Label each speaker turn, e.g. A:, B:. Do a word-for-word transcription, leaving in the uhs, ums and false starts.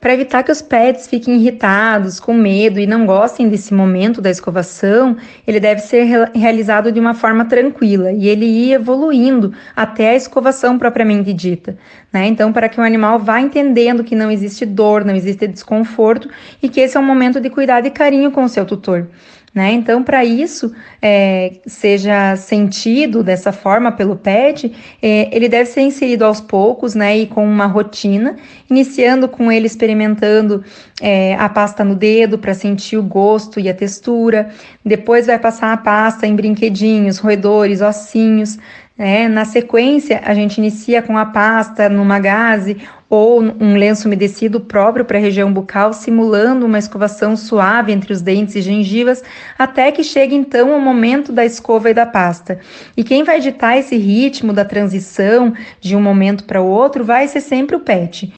A: Para evitar que os pets fiquem irritados, com medo e não gostem desse momento da escovação, ele deve ser re- realizado de uma forma tranquila e ele ir evoluindo até a escovação propriamente dita, né? Então, para que o animal vá entendendo que não existe dor, não existe desconforto e que esse é um momento de cuidado e carinho com o seu tutor. Né? Então, para isso é, seja sentido dessa forma pelo pet, é, ele deve ser inserido aos poucos, né, e com uma rotina, iniciando com ele experimentando é, a pasta no dedo para sentir o gosto e a textura. Depois vai passar a pasta em brinquedinhos, roedores, ossinhos. Né? Na sequência, a gente inicia com a pasta numa gaze ou um lenço umedecido próprio para a região bucal, simulando uma escovação suave entre os dentes e gengivas, até que chegue então o momento da escova e da pasta. E quem vai ditar esse ritmo da transição de um momento para o outro vai ser sempre o pet.